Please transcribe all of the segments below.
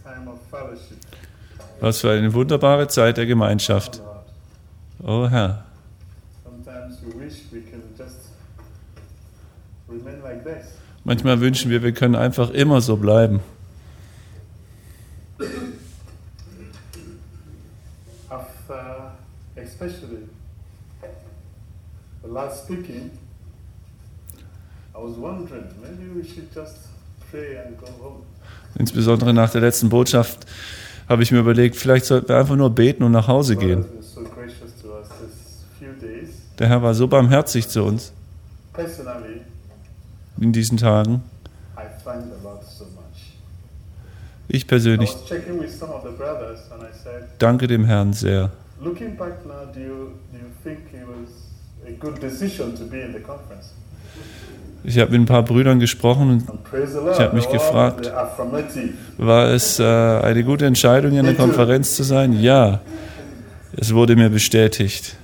Was für eine wunderbare Zeit der Gemeinschaft. Oh Herr. Manchmal wünschen wir können einfach immer so bleiben. Especially the last speaking, I was wondering, maybe we should just pray and go home. Insbesondere nach der letzten Botschaft habe ich mir überlegt, vielleicht sollten wir einfach nur beten und nach Hause gehen. Der Herr war so barmherzig zu uns in diesen Tagen. Ich persönlich danke dem Herrn sehr. Ich habe mit ein paar Brüdern gesprochen und ich habe mich gefragt, war es eine gute Entscheidung, in der Konferenz zu sein? Ja, es wurde mir bestätigt.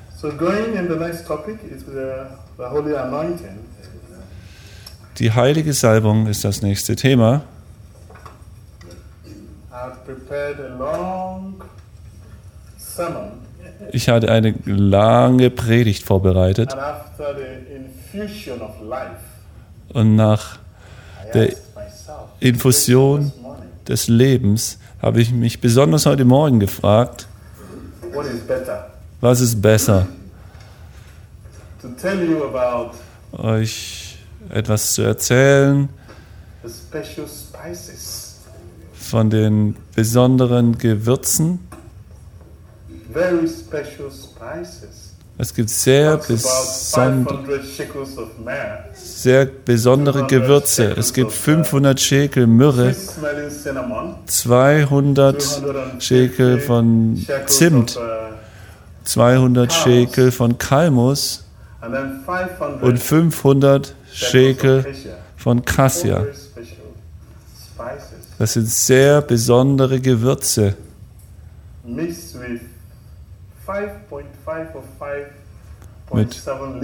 Die heilige Salbung ist das nächste Thema. Ich hatte eine lange Predigt vorbereitet und nach der Infusion des Lebens habe ich mich besonders heute Morgen gefragt, was ist besser? Euch etwas zu erzählen von den besonderen Gewürzen. Es gibt sehr besondere Gewürze. Es gibt 500 Schekel Myrrhe, 200 Schekel von Zimt, 200 Schekel von Kalmus und 500 Schekel von Cassia. Das sind sehr besondere Gewürze. Mit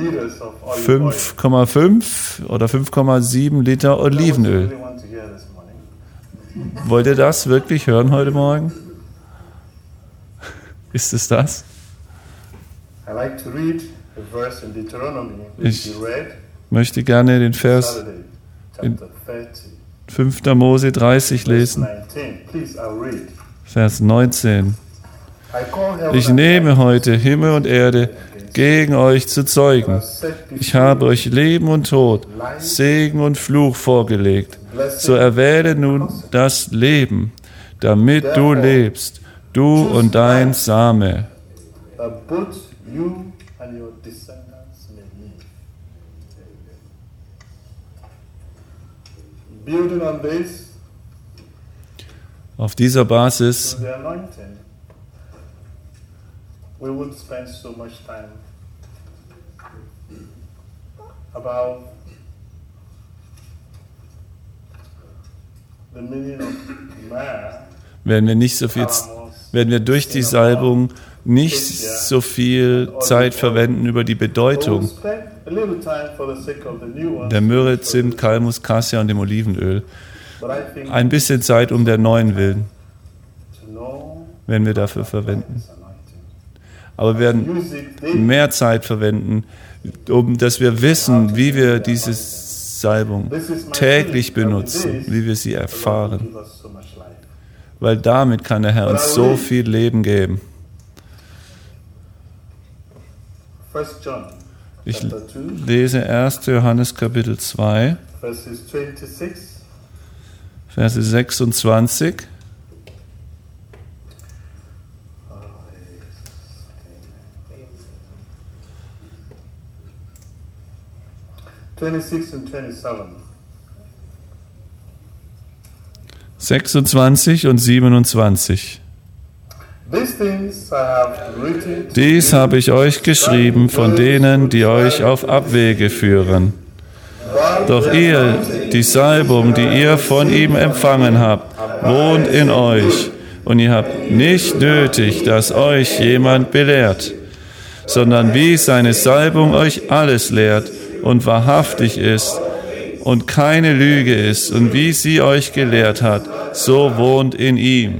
5,5 oder 5,7 Liter Olivenöl. Wollt ihr das wirklich hören heute Morgen? Ist es das? Ich möchte gerne den Vers in 5. Mose 30 lesen. Vers 19. Ich nehme heute Himmel und Erde gegen euch zu Zeugen. Ich habe euch Leben und Tod, Segen und Fluch vorgelegt. So erwähle nun das Leben, damit du lebst, du und dein Same. Auf dieser Basis we won't spend so much time about the meaning of myrrh. Werden wir durch die Salbung nicht so viel Zeit verwenden über die Bedeutung der Myrrhe, Zimt, Kalmus, Cassia und dem Olivenöl. Ein bisschen Zeit um der neuen willen werden wir dafür verwenden. Aber wir werden mehr Zeit verwenden, dass wir wissen, wie wir diese Salbung täglich benutzen, wie wir sie erfahren. Weil damit kann der Herr uns so viel Leben geben. Ich lese 1. Johannes Kapitel 2, Verse 26. Und 26 und 27. Dies habe ich euch geschrieben von denen, die euch auf Abwege führen. Doch ihr, die Salbung, die ihr von ihm empfangen habt, wohnt in euch. Und ihr habt nicht nötig, dass euch jemand belehrt, sondern wie seine Salbung euch alles lehrt und wahrhaftig ist und keine Lüge ist und wie sie euch gelehrt hat, so wohnt in ihm.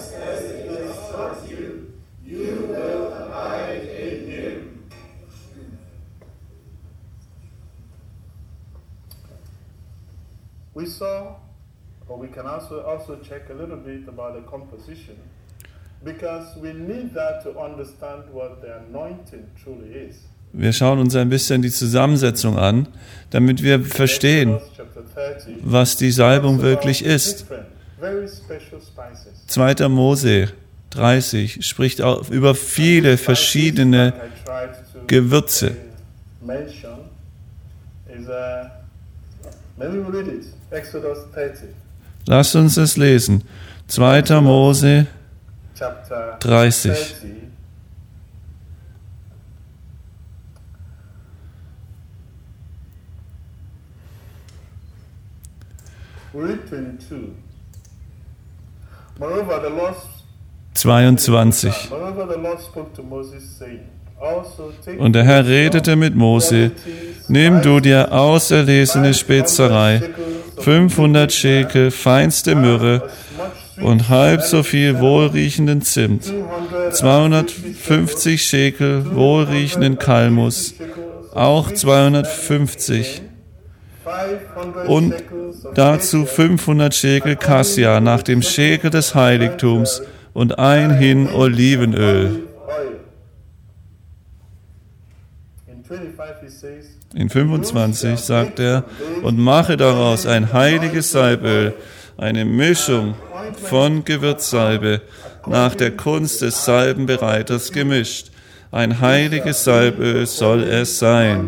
We saw, or we can also check a little bit about the composition, because we need that to understand what the anointing truly is. Wir schauen uns ein bisschen die Zusammensetzung an, damit wir verstehen, was die Salbung wirklich ist. 2. Mose 30 spricht auch über viele verschiedene Gewürze. Lasst uns es lesen. 2. Mose 30. Read 22. Moreover, the Lord 22. Moreover, the Lord spoke to Moses, saying, Und der Herr redete mit Mose, nimm du dir auserlesene Spezerei, 500 Schekel feinste Myrrhe und halb so viel wohlriechenden Zimt, 250 Schekel wohlriechenden Kalmus, auch 250 und dazu 500 Schekel Kassia nach dem Schekel des Heiligtums und ein Hin Olivenöl. In 25 sagt er, und mache daraus ein heiliges Salböl, eine Mischung von Gewürzsalbe, nach der Kunst des Salbenbereiters gemischt. Ein heiliges Salböl soll es sein.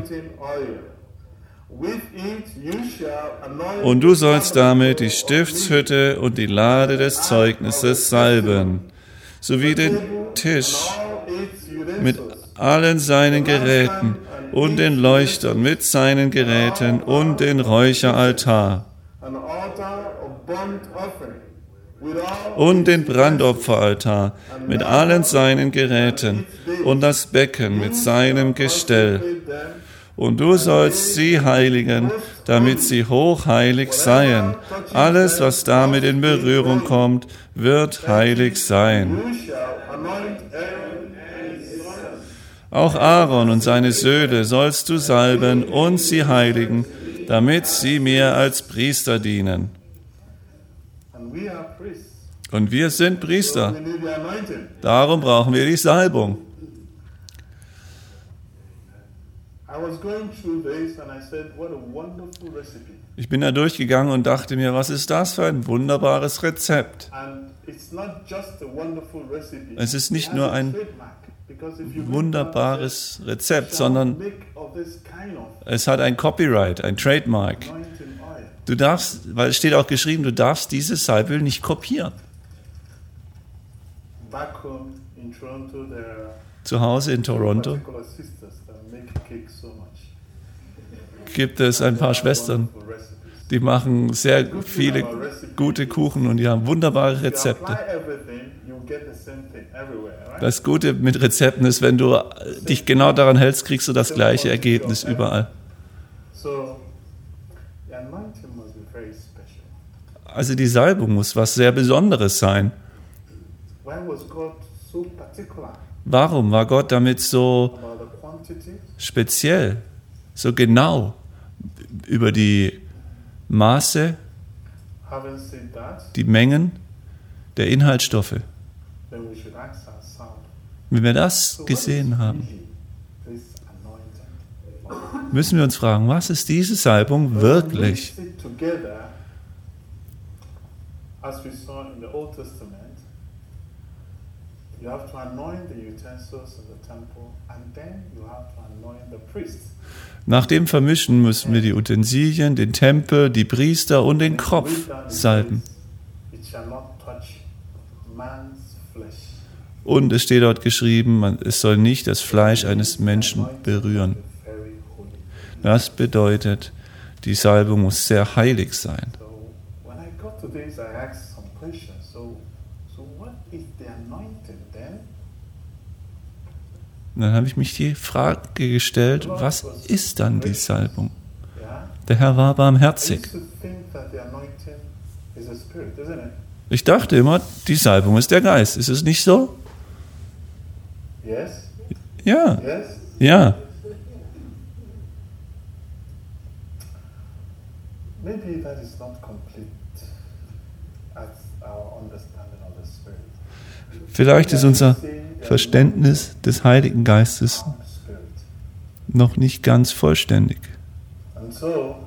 Und du sollst damit die Stiftshütte und die Lade des Zeugnisses salben, sowie den Tisch mit allen seinen Geräten und den Leuchtern mit seinen Geräten und den Räucheraltar und den Brandopferaltar mit allen seinen Geräten und das Becken mit seinem Gestell. Und du sollst sie heiligen, damit sie hochheilig seien. Alles, was damit in Berührung kommt, wird heilig sein. Auch Aaron und seine Söhne sollst du salben und sie heiligen, damit sie mir als Priester dienen. Und wir sind Priester. Darum brauchen wir die Salbung. Ich bin da durchgegangen und dachte mir, was ist das für ein wunderbares Rezept? Es ist nicht nur ein wunderbares Rezept, sondern es hat ein Copyright, ein Trademark. Du darfst, weil es steht auch geschrieben, du darfst dieses Salböl nicht kopieren. Zu Hause in Toronto gibt es ein paar Schwestern, die machen sehr viele gute Kuchen und die haben wunderbare Rezepte. Das Gute mit Rezepten ist, wenn du dich genau daran hältst, kriegst du das gleiche Ergebnis überall. Also die Salbung muss was sehr Besonderes sein. Warum war Gott damit so speziell, so genau über die Maße, die Mengen der Inhaltsstoffe? Wenn wir das gesehen haben, müssen wir uns fragen, was ist diese Salbung wirklich? Nach dem Vermischen müssen wir die Utensilien, den Tempel, die Priester und den Kopf salben. Und es steht dort geschrieben, es soll nicht das Fleisch eines Menschen berühren. Das bedeutet, die Salbung muss sehr heilig sein. Und dann habe ich mich die Frage gestellt, was ist dann die Salbung? Der Herr war I barmherzig. used to think that the anointing is a spirit, isn't it? Ich dachte immer, die Salbung ist der Geist. Ist es nicht so? Yes? Ja, Yes? ja. Maybe that is not complete as our understanding of the Spirit. Vielleicht ist unser Verständnis des Heiligen Geistes Spirit. noch nicht ganz vollständig. And so,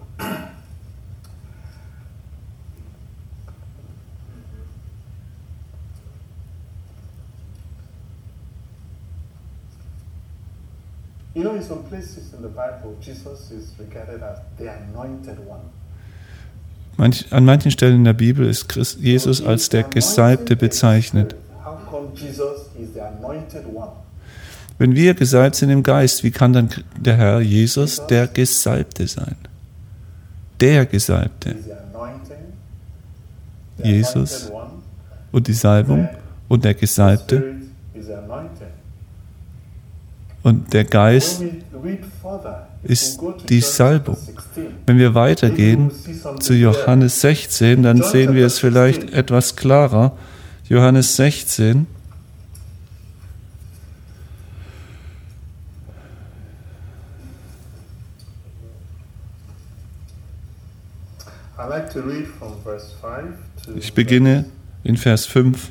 you know, in some places in the Bible, Jesus is regarded as the anointed one. An manchen Stellen in der Bibel ist Jesus als der Gesalbte bezeichnet. How come Jesus is the anointed one? Wenn wir gesalbt sind im Geist, wie kann dann der Herr Jesus der Gesalbte sein? Der Gesalbte. Is the anointing, the Jesus anointed one, und die Salbung und der the Gesalbte Spirit is the anointing. und der Geist When we read further, ist we go to die John Salbung. chapter 16. Wenn wir weitergehen zu Johannes 16, dann sehen wir es vielleicht etwas klarer. Johannes 16. I like to read from verse 5 to Ich beginne in Vers 5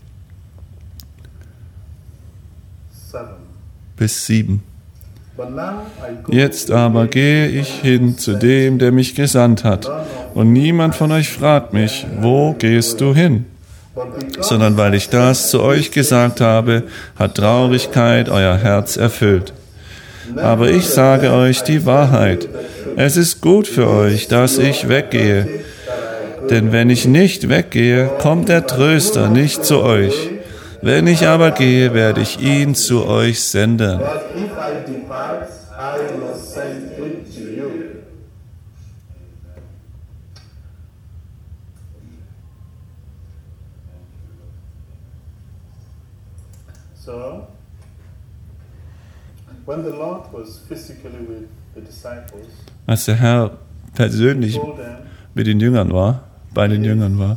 7. bis 7. But now I go Jetzt aber gehe ich hin zu dem, der mich gesandt hat. Und niemand von euch fragt mich, wo gehst du hin? Sondern weil ich das zu euch gesagt habe, hat Traurigkeit euer Herz erfüllt. Aber ich sage euch die Wahrheit. Es ist gut für euch, dass ich weggehe. Denn wenn ich nicht weggehe, kommt der Tröster nicht zu euch. Wenn ich aber gehe, werde ich ihn zu euch senden. But if I depart, I will send him to you. So, when the Lord was physically with the disciples, Als der Herr persönlich he told them, mit den Jüngern war, bei den Jüngern war,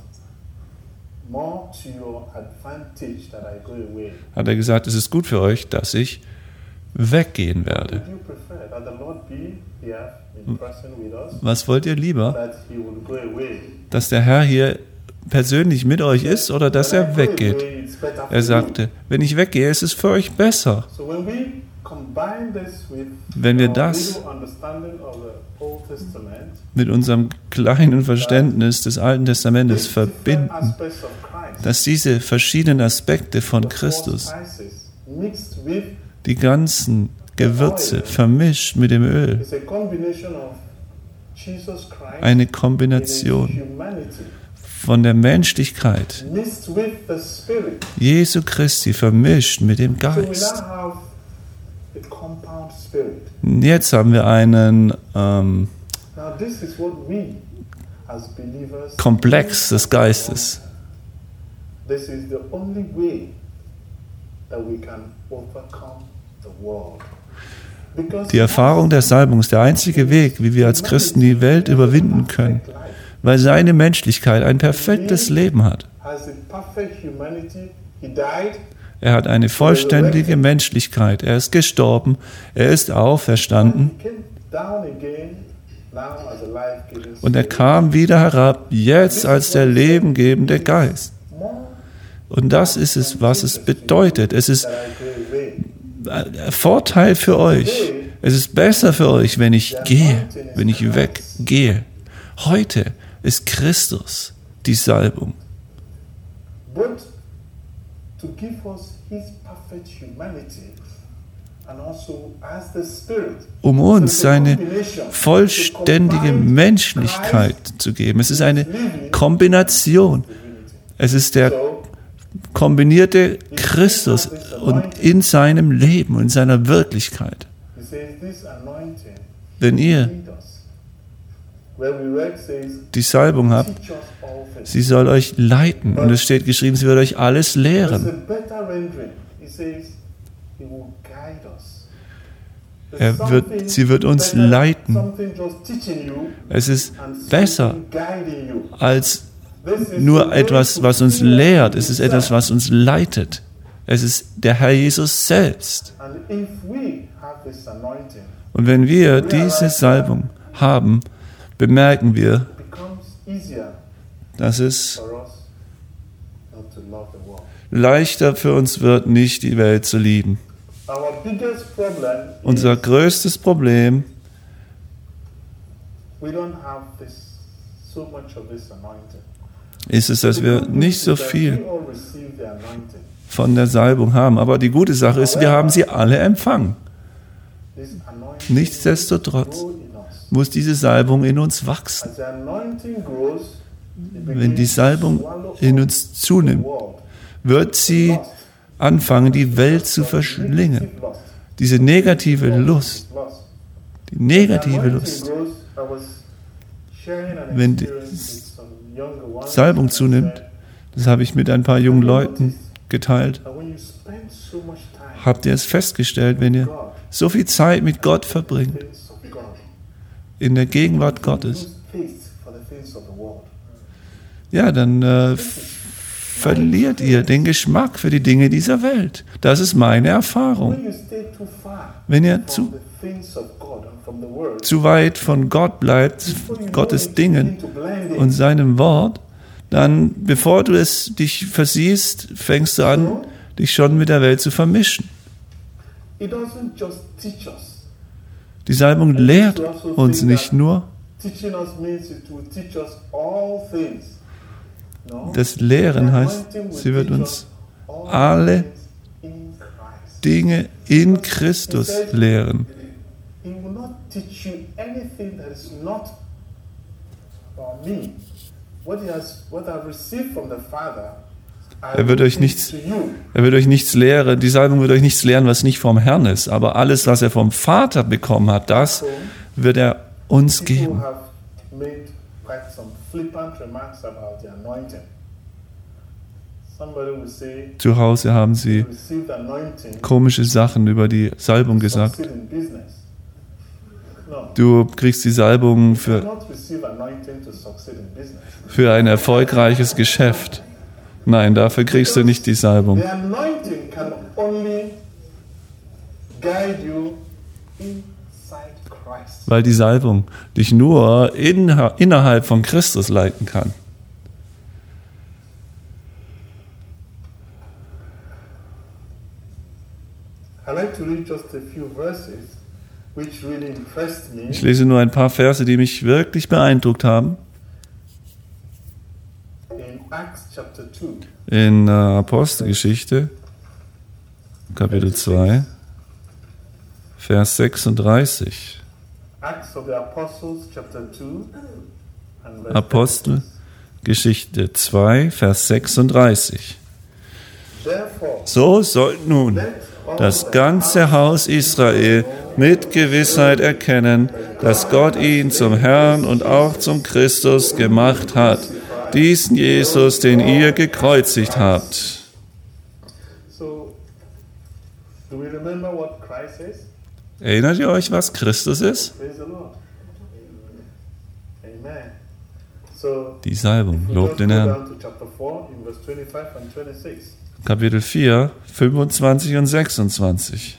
more to your advantage that I go away. hat er gesagt, es ist gut für euch, dass ich weggehen werde. Would you prefer that the Lord be here in person with us, Was wollt ihr lieber, that he would go away? dass der Herr hier persönlich mit euch ist oder dass When I er go weggeht? away, it's better for Er sagte, wenn ich weggehe, ist es für euch besser. you. So when we combine this with Wenn wir our das little understanding of the Old Testament, mit unserem kleinen Verständnis des Alten Testamentes different verbinden, aspects of Christ, dass diese verschiedenen Aspekte von the four Christus, spices mixed with die ganzen Gewürze vermischt mit dem Öl, is a combination of Jesus Christ eine in his Kombination humanity von der Menschlichkeit mixed with the Spirit. Jesu Christi vermischt mit dem So we now Geist. have a compound spirit. Jetzt haben wir einen Now this is what we as believers Komplex des Geistes. This is the only way that we can overcome the world. Because Die Erfahrung der Salbung ist der einzige Weg, wie wir als Christen die Welt überwinden können, weil seine Menschlichkeit ein perfektes Leben hat. has a perfect humanity. He died. Er hat eine vollständige Menschlichkeit. Er ist gestorben, er ist auferstanden He came down again now as a life-giving und er spirit. kam wieder herab, jetzt als der lebengebende Geist. More Und das ist es, was es bedeutet. Es ist that I go away. ein Vorteil für euch. Es ist besser für euch, wenn ich gehe, wenn ich weggehe. Heute ist Christus die Salbung. But to give us his perfect humanity and also as the Spirit. Um uns So it's a seine combination. vollständige To combine Menschlichkeit Christ zu geben. Es ist eine living Kombination. divinity. Es ist der So kombinierte Christus und in seinem Leben und in seiner Wirklichkeit. he says this anointing Wenn ihr lead us. Where we read says die Salbung habt, teach us all things. sie soll euch leiten. Und es steht geschrieben, sie wird euch alles There's lehren. a better rendering. He says he will guide us. Sie wird uns leiten. Es ist besser als nur etwas, was uns lehrt. Es ist etwas, was uns leitet. Es ist der Herr Jesus selbst. Und wenn wir diese Salbung haben, bemerken wir, dass es leichter für uns wird, nicht die Welt zu lieben. Unser größtes Problem ist es, dass wir nicht so viel von der Salbung haben. Aber die gute Sache ist, wir haben sie alle empfangen. Nichtsdestotrotz muss diese Salbung in uns wachsen. Wenn die Salbung in uns zunimmt, wird sie anfangen, die Welt zu verschlingen. Diese negative Lust, wenn die Salbung zunimmt, das habe ich mit ein paar jungen Leuten geteilt, habt ihr es festgestellt, wenn ihr so viel Zeit mit Gott verbringt, in der Gegenwart Gottes, ja, dann verliert ihr den Geschmack für die Dinge dieser Welt. Das ist meine Erfahrung. Wenn ihr zu weit von Gott bleibt, Gottes Dingen und seinem Wort, dann, bevor du dich versiehst, fängst du an, dich schon mit der Welt zu vermischen. Die Salbung lehrt uns nicht nur. Das Lehren heißt, sie wird uns alle Dinge in Christus lehren. Er wird euch nichts lehren, die Salbung wird euch nichts lehren, was nicht vom Herrn ist. Aber alles, was er vom Vater bekommen hat, das wird er uns geben. Zu Hause haben sie komische Sachen über die Salbung gesagt. Du kriegst die Salbung für ein erfolgreiches Geschäft. Nein, dafür kriegst du nicht die Salbung. Weil die Salbung dich nur innerhalb von Christus leiten kann. Ich lese nur ein paar Verse, die mich wirklich beeindruckt haben. In Apostelgeschichte, Kapitel 2, Vers 36. Apostelgeschichte 2, Vers 36. So sollt nun das ganze Haus Israel mit Gewissheit erkennen, dass Gott ihn zum Herrn und auch zum Christus gemacht hat, diesen Jesus, den ihr gekreuzigt habt. Erinnert ihr euch, was Christus ist? Die Salbung, lobt den Herrn. Kapitel 4, 25 und 26.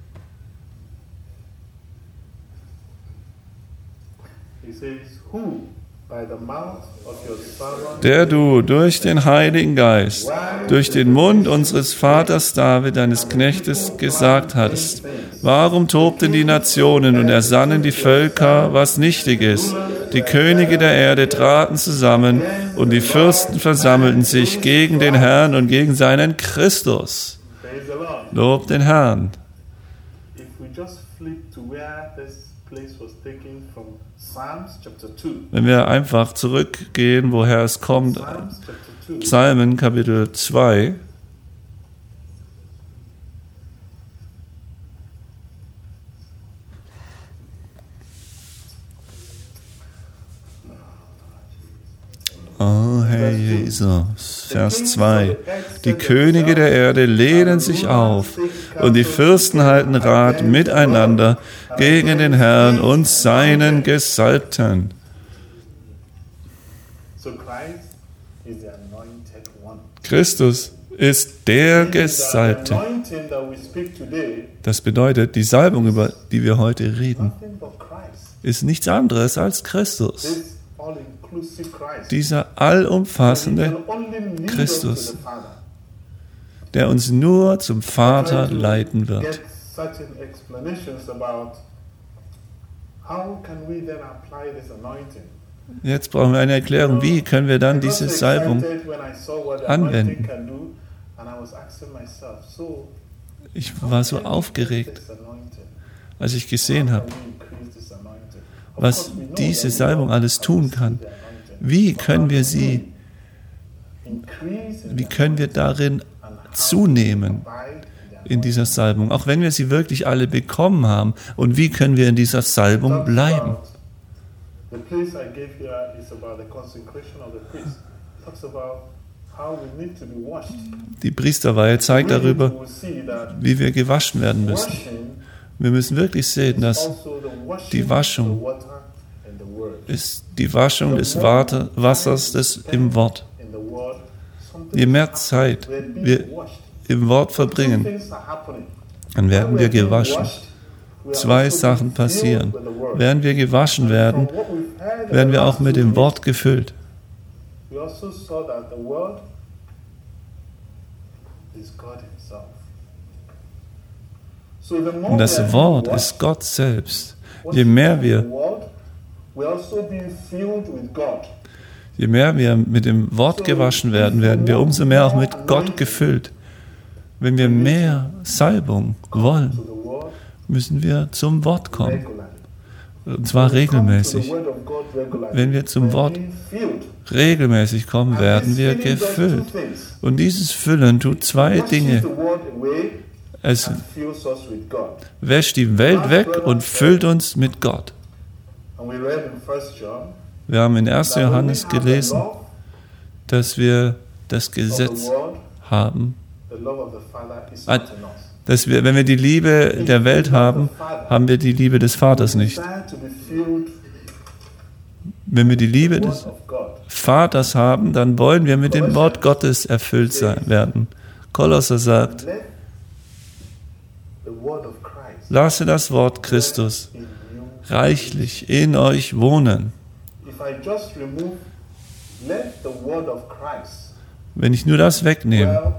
Der du durch den Heiligen Geist, durch den Mund unseres Vaters David, deines Knechtes, gesagt hattest: Warum tobten die Nationen und ersannen die Völker, was nichtig ist? Die Könige der Erde traten zusammen und die Fürsten versammelten sich gegen den Herrn und gegen seinen Christus. Lob den Herrn. Wenn wir einfach zurückgehen, woher es kommt, Psalmen Kapitel 2, oh, hey, Jesus. Vers 2. Die Könige der Erde lehnen sich auf und die Fürsten halten Rat miteinander gegen den Herrn und seinen Gesalbten. Christus ist der Gesalbte. Das bedeutet, die Salbung, über die wir heute reden, ist nichts anderes als Christus. Dieser allumfassende Christus, der uns nur zum Vater leiten wird. Jetzt brauchen wir eine Erklärung, wie können wir dann diese Salbung anwenden. Ich war so aufgeregt, als ich gesehen habe, was diese Salbung alles tun kann. Wie können wir darin zunehmen in dieser Salbung, auch wenn wir sie wirklich alle bekommen haben? Und wie können wir in dieser Salbung bleiben? Die Priesterweihe zeigt darüber, wie wir gewaschen werden müssen. Wir müssen wirklich sehen, dass die Waschung ist die Waschung des Wassers im Wort. Je mehr Zeit wir im Wort verbringen, dann werden wir gewaschen. Zwei Sachen passieren. Während wir gewaschen werden, werden wir auch mit dem Wort gefüllt. Und das Wort ist Gott selbst. Je mehr wir mit dem Wort gewaschen werden, werden wir umso mehr auch mit Gott gefüllt. Wenn wir mehr Salbung wollen, müssen wir zum Wort kommen. Und zwar regelmäßig. Wenn wir zum Wort regelmäßig kommen, werden wir gefüllt. Und dieses Füllen tut zwei Dinge. Es wäscht die Welt weg und füllt uns mit Gott. Wir haben in 1. Johannes gelesen, dass wir das Gesetz haben, dass wir, wenn wir die Liebe der Welt haben, haben wir die Liebe des Vaters nicht. Wenn wir die Liebe des Vaters haben, dann wollen wir mit dem Wort Gottes erfüllt werden. Kolosser sagt, lasse das Wort Christus reichlich in euch wohnen. Wenn ich nur das wegnehme,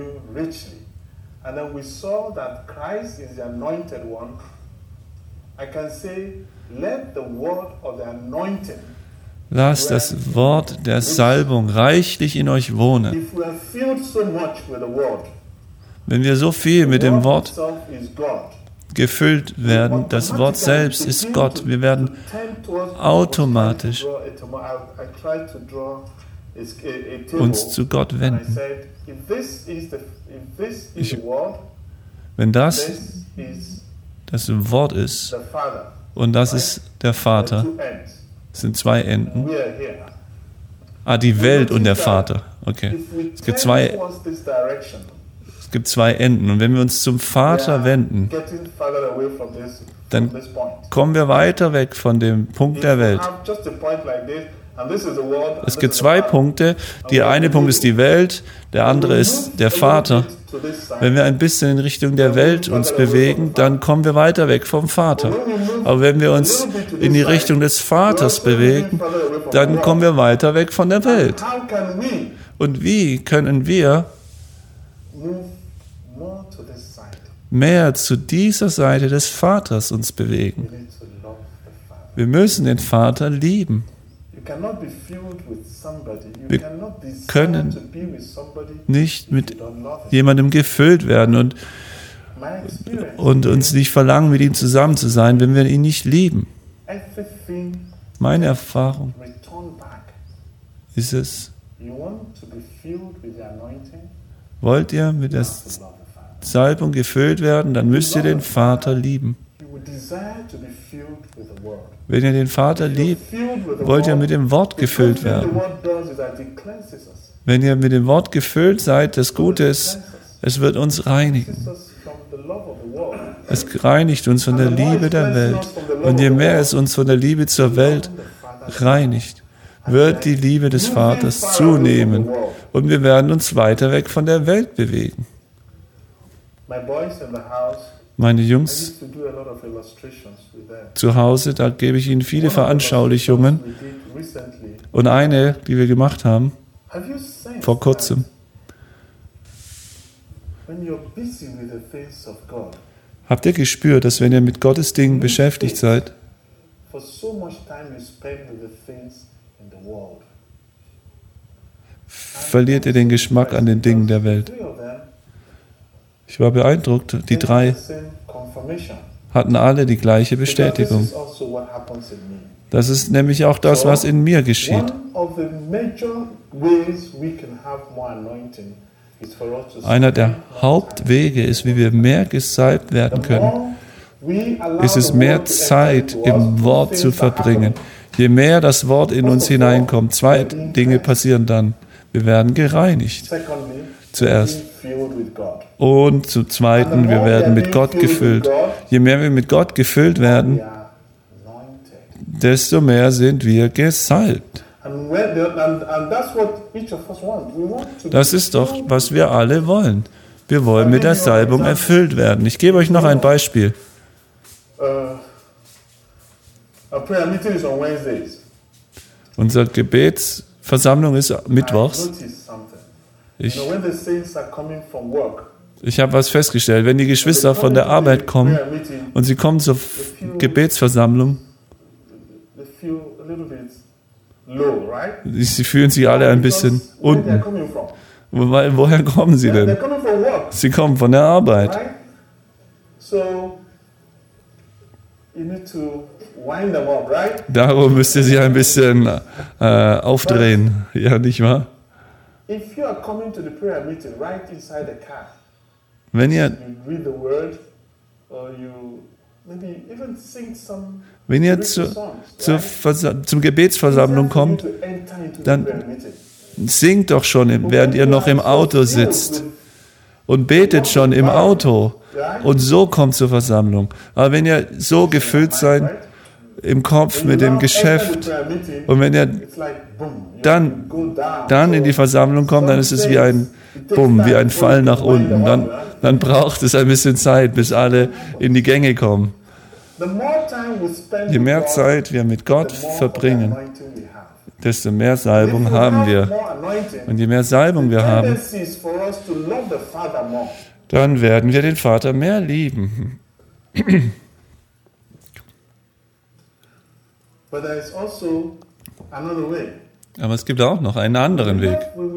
lasst das Wort der Salbung reichlich in euch wohnen. Wenn wir so viel mit dem Wort gefüllt werden, das Wort selbst ist Gott. Wir werden automatisch uns zu Gott wenden. Wenn das Wort ist und das ist der Vater, das sind zwei Enden. Die Welt und der Vater. Okay. Es gibt zwei Enden. Und wenn wir uns zum Vater wenden, dann kommen wir weiter weg von dem Punkt der Welt. Es gibt zwei Punkte. Der eine Punkt ist die Welt, der andere ist der Vater. Wenn wir ein bisschen in Richtung der Welt uns bewegen, dann kommen wir weiter weg vom Vater. Aber wenn wir uns in die Richtung des Vaters bewegen, dann kommen wir weiter weg von der Welt. Und wie können wir mehr zu dieser Seite des Vaters uns bewegen? Wir müssen den Vater lieben. Wir können nicht mit jemandem gefüllt werden und uns nicht verlangen, mit ihm zusammen zu sein, wenn wir ihn nicht lieben. Meine Erfahrung ist es, wollt ihr mit der Salbung gefüllt werden, dann müsst ihr den Vater lieben. Wenn ihr den Vater liebt, wollt ihr mit dem Wort gefüllt werden. Wenn ihr mit dem Wort gefüllt seid, das Gute ist, es wird uns reinigen. Es reinigt uns von der Liebe der Welt. Und je mehr es uns von der Liebe zur Welt reinigt, wird die Liebe des Vaters zunehmen. Und wir werden uns weiter weg von der Welt bewegen. Meine Jungs zu Hause, da gebe ich ihnen viele Veranschaulichungen. Und eine, die wir gemacht haben, vor kurzem. Habt ihr gespürt, dass wenn ihr mit Gottes Dingen beschäftigt seid, verliert ihr den Geschmack an den Dingen der Welt? Ich war beeindruckt, die 3 hatten alle die gleiche Bestätigung. Das ist nämlich auch das, was in mir geschieht. Einer der Hauptwege ist, wie wir mehr gesalbt werden können, ist es mehr Zeit im Wort zu verbringen. Je mehr das Wort in uns hineinkommt, 2 Dinge passieren dann. Wir werden gereinigt. Zuerst. Und zum Zweiten, wir werden mit Gott gefüllt. Je mehr wir mit Gott gefüllt werden, desto mehr sind wir gesalbt. Das ist doch, was wir alle wollen. Wir wollen mit der Salbung erfüllt werden. Ich gebe euch noch ein Beispiel. Unsere Gebetsversammlung ist mittwochs. Ich habe was festgestellt. Wenn die Geschwister von der Arbeit kommen und sie kommen zur Gebetsversammlung, sie fühlen sich alle ein bisschen unten. Woher kommen sie denn? Sie kommen von der Arbeit. Darum müsst ihr sie ein bisschen aufdrehen. Ja, nicht wahr? Wenn ihr zum Gebetsversammlung kommt, dann singt doch schon, während ihr noch im Auto sitzt und betet schon im Auto und so kommt zur Versammlung. Aber wenn ihr so gefüllt seid im Kopf mit dem Geschäft und wenn ihr dann in die Versammlung kommt, dann ist es wie ein Bumm, wie ein Fall nach unten. Dann braucht es ein bisschen Zeit, bis alle in die Gänge kommen. Je mehr Zeit wir mit Gott verbringen, desto mehr Salbung haben wir. Und je mehr Salbung wir haben, dann werden wir den Vater mehr lieben. Aber es gibt auch noch einen anderen Weg.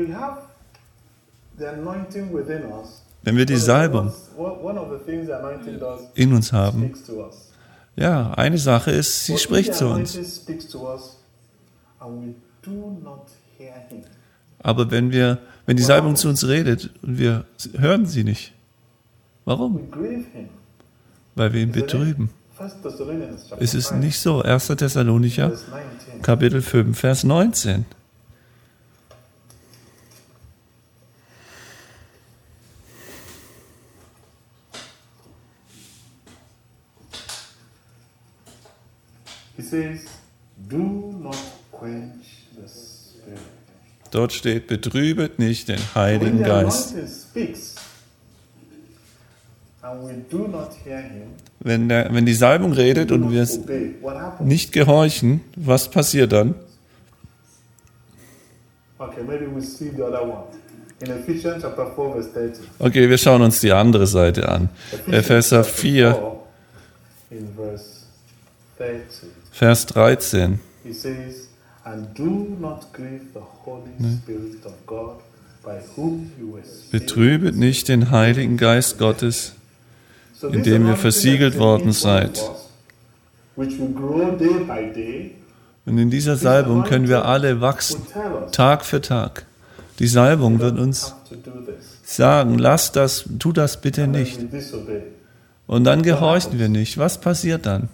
Wenn wir die Salbung in uns haben, ja, eine Sache ist, sie spricht zu uns. Aber wenn die Salbung zu uns redet und wir hören sie nicht, warum? Weil wir ihn betrüben. Ist es nicht so? 1. Thessalonicher, Kapitel 5, Vers 19. Dort steht, betrübet nicht den Heiligen Geist. Wenn die Salbung redet und wir es nicht gehorchen, was passiert dann? Okay, wir schauen uns die andere Seite an. Epheser 4, Vers 13. Betrübet nicht den Heiligen Geist Gottes, in dem ihr versiegelt worden seid. Und in dieser Salbung können wir alle wachsen, Tag für Tag. Die Salbung wird uns sagen, tu das bitte nicht. Und dann gehorchen wir nicht. Was passiert dann?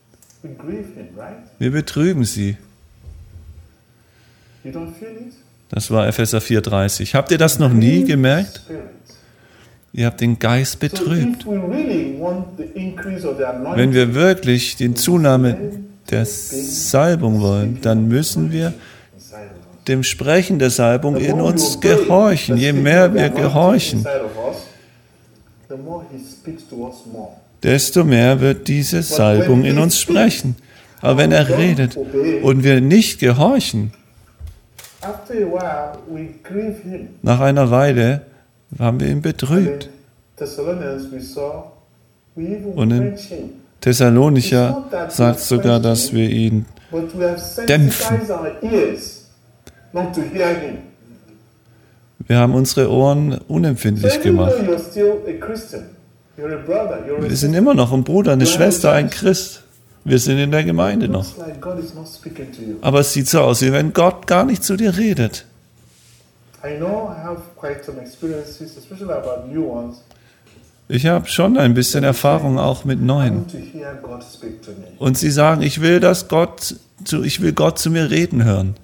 Wir betrüben sie. Das war Epheser 4,30. Habt ihr das noch nie gemerkt? Ihr habt den Geist betrübt. Wenn wir wirklich die Zunahme der Salbung wollen, dann müssen wir dem Sprechen der Salbung in uns gehorchen. Je mehr wir gehorchen, desto mehr wird diese Salbung in uns sprechen. Aber wenn er redet und wir nicht gehorchen, nach einer Weile haben wir ihn betrübt. Und in Thessalonicher sagt sogar, dass wir ihn dämpfen. Wir haben unsere Ohren unempfindlich gemacht. Wir sind immer noch ein Bruder, eine Schwester, ein Christ. Wir sind in der Gemeinde noch. Aber es sieht so aus, wie wenn Gott gar nicht zu dir redet. Ich habe schon ein bisschen Erfahrung auch mit Neuen. Und sie sagen, ich will Gott zu mir reden hören.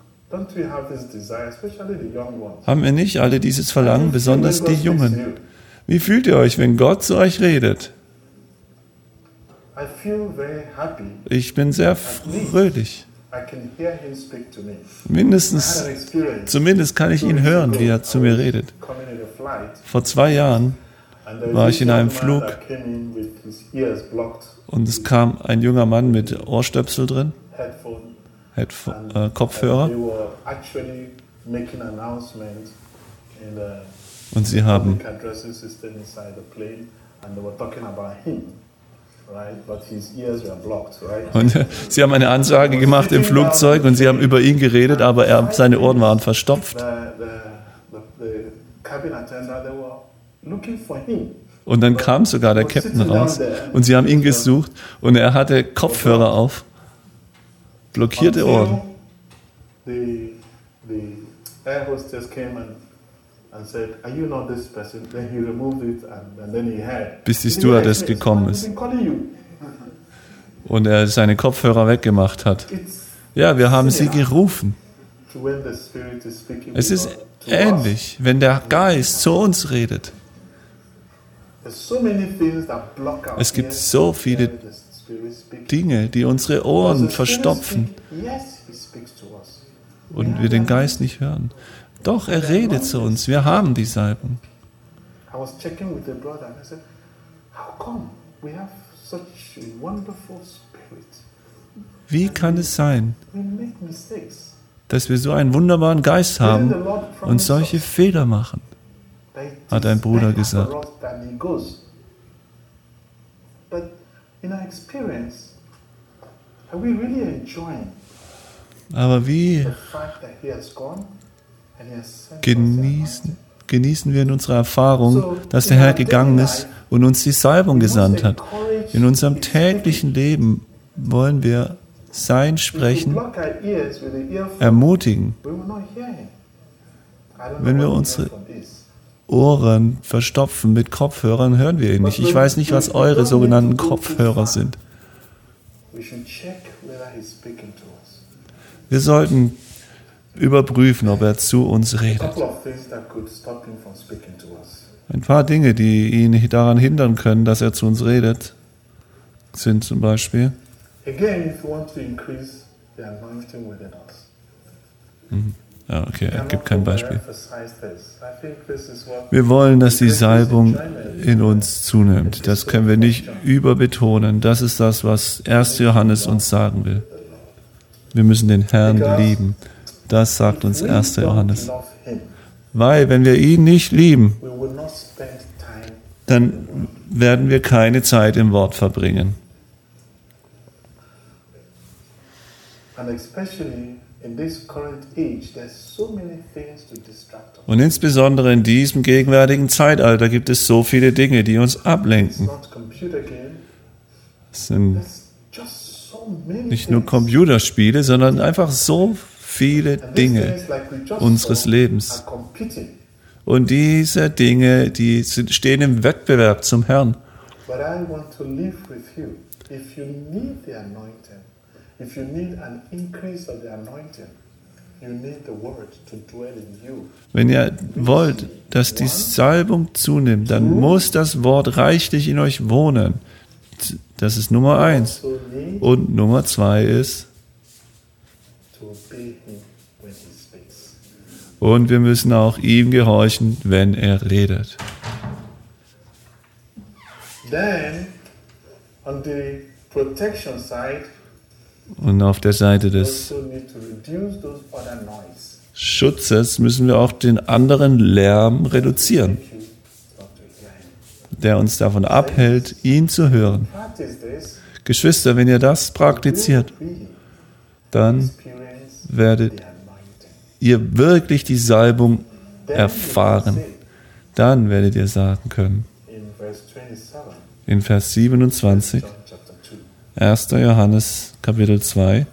Haben wir nicht alle dieses Verlangen, besonders die Jungen? Wie fühlt ihr euch, wenn Gott zu euch redet? Ich bin sehr fröhlich. Zumindest kann ich ihn hören, wie er zu mir redet. Vor 2 Jahren war ich in einem Flug und es kam ein junger Mann mit Ohrstöpsel drin, Kopfhörer, und sie haben eine Ansage gemacht im Flugzeug und sie haben über ihn geredet, aber seine Ohren waren verstopft. Und dann kam sogar der Captain raus und sie haben ihn gesucht und er hatte Kopfhörer auf, blockierte Ohren. Bis die Stewardess gekommen ist und er seine Kopfhörer weggemacht hat. Ja, wir haben sie gerufen. Es ist ähnlich, wenn der Geist zu uns redet. Es gibt so viele Dinge, die unsere Ohren verstopfen und wir den Geist nicht hören. Doch, er redet zu uns. Wir haben die Salbung. Wie kann es sein, dass wir so einen wunderbaren Geist haben und solche Fehler machen? Hat ein Bruder gesagt. Aber wie genießen wir in unserer Erfahrung, dass der Herr gegangen ist und uns die Salbung gesandt hat? In unserem täglichen Leben wollen wir sein Sprechen ermutigen. Wenn wir unsere Ohren verstopfen mit Kopfhörern, hören wir ihn nicht. Ich weiß nicht, was eure sogenannten Kopfhörer sind. Wir sollten überprüfen, ob er zu uns redet. Ein paar Dinge, die ihn daran hindern können, dass er zu uns redet, sind zum Beispiel: Ja, okay, er gibt kein Beispiel. Wir wollen, dass die Salbung in uns zunimmt. Das können wir nicht überbetonen. Das ist das, was 1. Johannes uns sagen will. Wir müssen den Herrn lieben. Das sagt uns 1. Johannes. Weil, wenn wir ihn nicht lieben, dann werden wir keine Zeit im Wort verbringen. Und insbesondere in diesem gegenwärtigen Zeitalter gibt es so viele Dinge, die uns ablenken. Es sind nicht nur Computerspiele, sondern einfach so viele Dinge unseres Lebens. Und diese Dinge, die stehen im Wettbewerb zum Herrn. Wenn ihr wollt, dass die Salbung zunimmt, dann muss das Wort reichlich in euch wohnen. Das ist Nummer 1. Und Nummer 2 ist, und wir müssen auch ihm gehorchen, wenn er redet. Then, on the protection side, und auf der Seite des Schutzes müssen wir auch den anderen Lärm reduzieren, der uns davon abhält, ihn zu hören. Geschwister, wenn ihr das praktiziert, dann werdet ihr wirklich die Salbung erfahren. Dann werdet ihr sagen können, in Vers 27, 1. Johannes, Kapitel 2,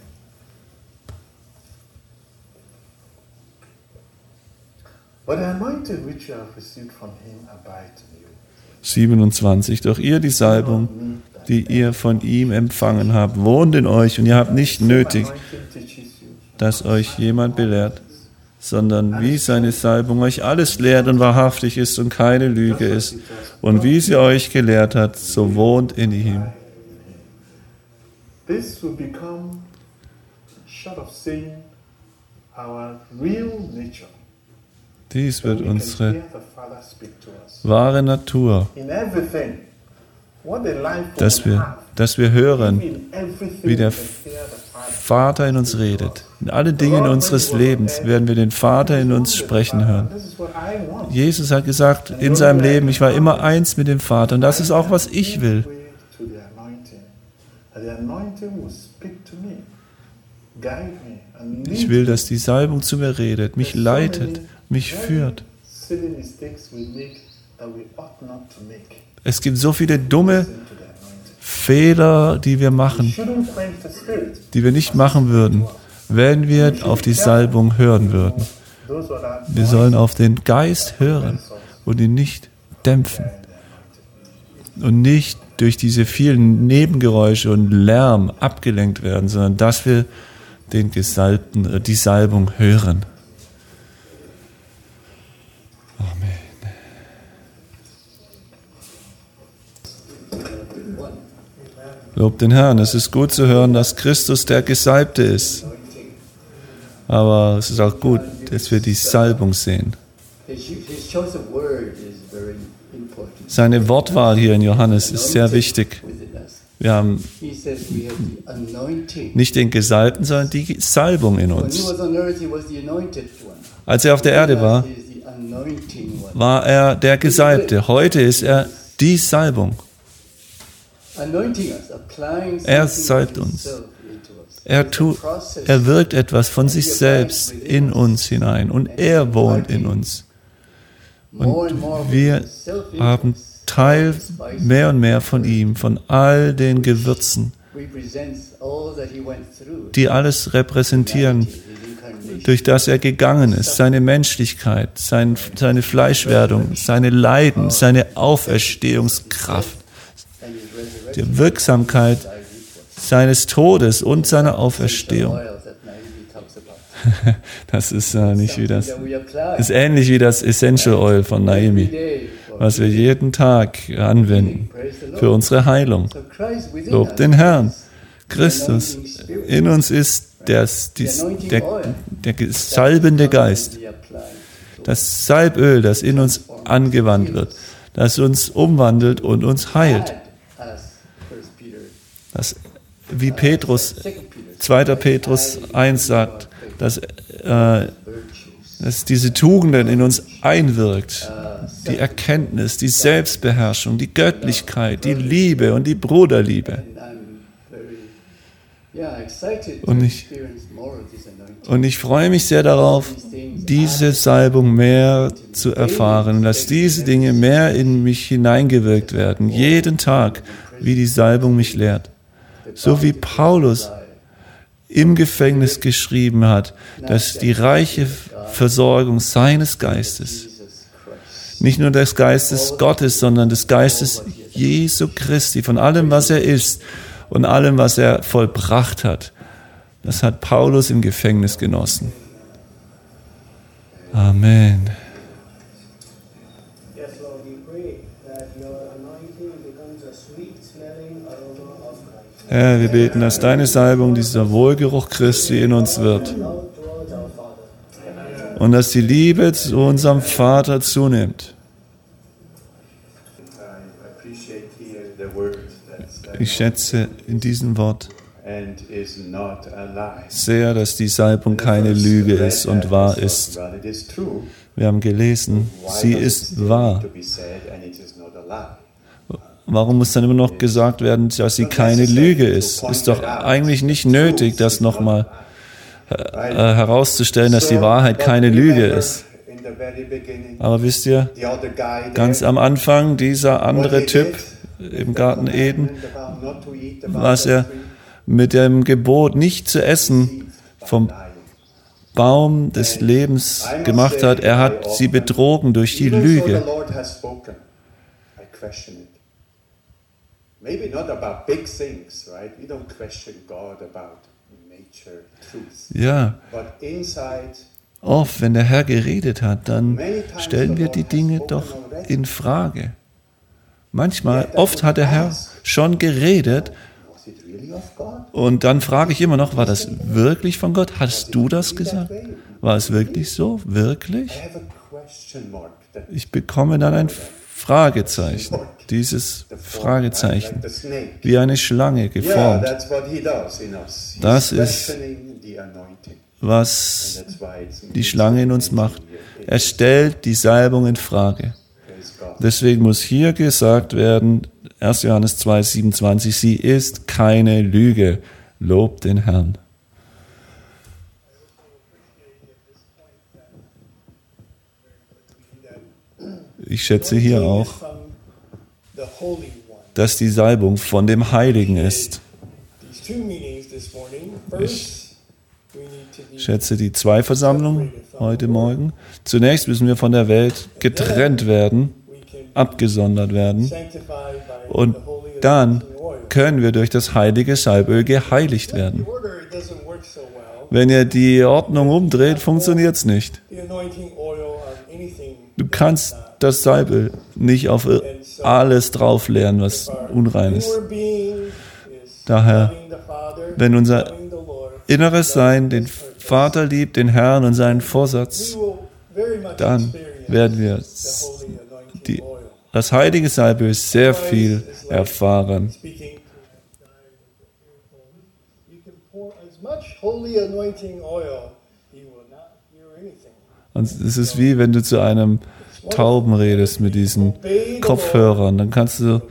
But the anointing which you have received from him abides in you. 27. Doch ihr die Salbung, die ihr von ihm empfangen habt, wohnt in euch und ihr habt nicht nötig, dass euch jemand belehrt, sondern wie seine Salbung euch alles lehrt und wahrhaftig ist und keine Lüge ist. Und wie sie euch gelehrt hat, so wohnt in ihm. This will become, short of saying, our real nature. Dies wird unsere wahre Natur, dass wir hören, wie der Vater in uns redet. In allen Dingen unseres Lebens werden wir den Vater in uns sprechen hören. Jesus hat gesagt in seinem Leben, ich war immer eins mit dem Vater und das ist auch, was ich will. Ich will, dass die Salbung zu mir redet, mich leitet, mich führt. Es gibt so viele dumme Fehler, die wir machen, die wir nicht machen würden, wenn wir auf die Salbung hören würden. Wir sollen auf den Geist hören und ihn nicht dämpfen und nicht durch diese vielen Nebengeräusche und Lärm abgelenkt werden, sondern dass wir den Gesalbten, die Salbung hören. Amen. Lob den Herrn. Es ist gut zu hören, dass Christus der Gesalbte ist. Aber es ist auch gut, dass wir die Salbung sehen. Seine Wortwahl hier in Johannes ist sehr wichtig. Wir haben nicht den Gesalbten, sondern die Salbung in uns. Als er auf der Erde war, war er der Gesalbte. Heute ist er die Salbung. Er salbt uns. Er wirkt etwas von sich selbst in uns hinein und er wohnt in uns. Und wir haben Teil mehr und mehr von ihm, von all den Gewürzen, die alles repräsentieren, durch das er gegangen ist, seine Menschlichkeit, seine Fleischwerdung, seine Leiden, seine Auferstehungskraft, die Wirksamkeit seines Todes und seiner Auferstehung. Das ist nicht wie das. Ist ähnlich wie das Essential Oil von Naomi, was wir jeden Tag anwenden für unsere Heilung. Lob den Herrn. Christus in uns ist der salbende Geist. Das Salböl, das in uns angewandt wird, das uns umwandelt und uns heilt. Das, wie Petrus, 2. Petrus 1 sagt, dass diese Tugenden in uns einwirkt. Die Erkenntnis, die Selbstbeherrschung, die Göttlichkeit, die Liebe und die Bruderliebe. Und ich freue mich sehr darauf, diese Salbung mehr zu erfahren, dass diese Dinge mehr in mich hineingewirkt werden, jeden Tag, wie die Salbung mich lehrt. So wie Paulus im Gefängnis geschrieben hat, dass die reiche Versorgung seines Geistes, nicht nur des Geistes Gottes, sondern des Geistes Jesu Christi, von allem, was er ist und allem, was er vollbracht hat, das hat Paulus im Gefängnis genossen. Amen. Herr, wir beten, dass deine Salbung, dieser Wohlgeruch Christi in uns wird. Und dass die Liebe zu unserem Vater zunimmt. Ich schätze in diesem Wort sehr, dass die Salbung keine Lüge ist und wahr ist. Wir haben gelesen, sie ist wahr. Warum muss dann immer noch gesagt werden, dass sie keine Lüge ist? Ist doch eigentlich nicht nötig, das nochmal herauszustellen, dass die Wahrheit keine Lüge ist. Aber wisst ihr, ganz am Anfang, dieser andere Typ im Garten Eden, was er mit dem Gebot, nicht zu essen, vom Baum des Lebens gemacht hat, er hat sie betrogen durch die Lüge. Ja, oft, wenn der Herr geredet hat, dann stellen wir die Dinge doch in Frage. Manchmal, oft hat der Herr schon geredet und dann frage ich immer noch, war das wirklich von Gott? Hast du das gesagt? War es wirklich so? Wirklich? Ich bekomme dann ein Fragezeichen. Dieses Fragezeichen, wie eine Schlange geformt. Das ist, was die Schlange in uns macht. Er stellt die Salbung in Frage. Deswegen muss hier gesagt werden, 1. Johannes 2, 27, sie ist keine Lüge. Lobt den Herrn. Ich schätze hier auch, dass die Salbung von dem Heiligen ist. Ich schätze die zwei Versammlungen heute Morgen. Zunächst müssen wir von der Welt getrennt werden, abgesondert werden. Und dann können wir durch das heilige Salböl geheiligt werden. Wenn ihr die Ordnung umdreht, funktioniert es nicht. Du kannst das Salböl nicht auf alles draufleeren, was unrein ist. Daher, wenn unser inneres Sein den Vater liebt, den Herrn und seinen Vorsatz, dann werden wir das heilige Salböl sehr viel erfahren. Und es ist wie, wenn du zu einem Tauben redest mit diesen Kopfhörern, dann kannst du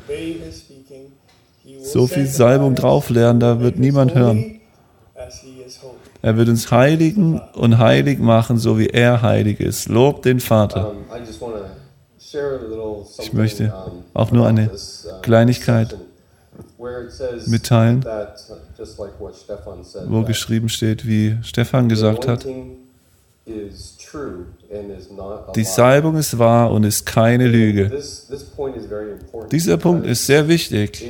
so viel Salbung draufleeren, da wird niemand hören. Er wird uns heiligen und heilig machen, so wie er heilig ist. Lobt den Vater. Ich möchte auch nur eine Kleinigkeit mitteilen, wo geschrieben steht, wie Stefan gesagt hat, die Salbung ist wahr und ist keine Lüge. Dieser Punkt ist sehr wichtig.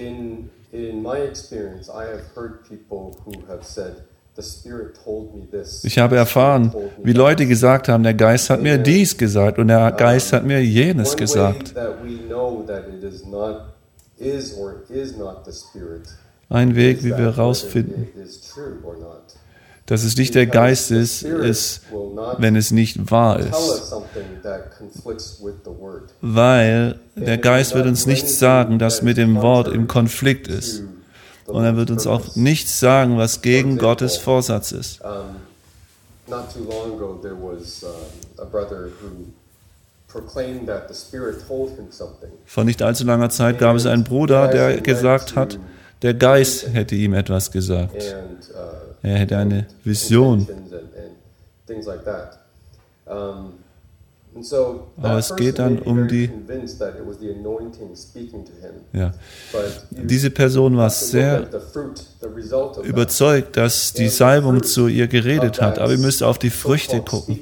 Ich habe erfahren, wie Leute gesagt haben, der Geist hat mir dies gesagt und der Geist hat mir jenes gesagt. Ein Weg, wie wir herausfinden, dass es nicht der Geist ist, ist, wenn es nicht wahr ist. Weil der Geist wird uns nichts sagen, das mit dem Wort im Konflikt ist. Und er wird uns auch nichts sagen, was gegen Gottes Vorsatz ist. Vor nicht allzu langer Zeit gab es einen Bruder, der gesagt hat, der Geist hätte ihm etwas gesagt. Er hätte eine Vision. Aber es geht dann um die... Ja. Diese Person war sehr überzeugt, dass die Salbung zu ihr geredet hat. Aber ihr müsst auf die Früchte gucken.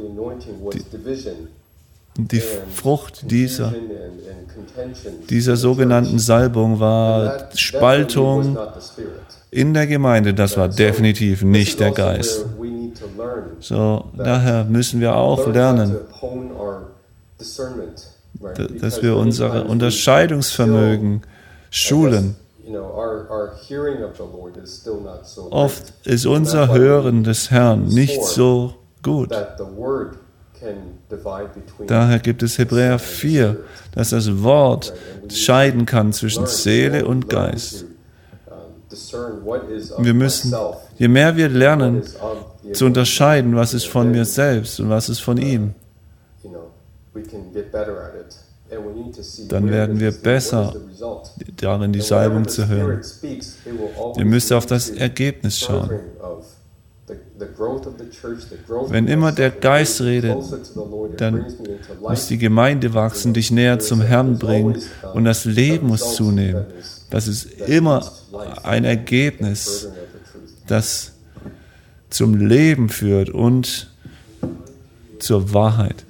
Die Frucht dieser sogenannten Salbung war Spaltung in der Gemeinde. Das war definitiv nicht der Geist. So, daher müssen wir auch lernen, dass wir unser Unterscheidungsvermögen schulen. Oft ist unser Hören des Herrn nicht so gut. Daher gibt es Hebräer 4, dass das Wort scheiden kann zwischen Seele und Geist. Wir müssen, je mehr wir lernen, zu unterscheiden, was ist von mir selbst und was ist von ihm, dann werden wir besser darin, die Salbung zu hören. Ihr müsst auf das Ergebnis schauen. Wenn immer der Geist redet, dann muss die Gemeinde wachsen, dich näher zum Herrn bringen und das Leben muss zunehmen. Das ist immer ein Ergebnis, das zum Leben führt und zur Wahrheit.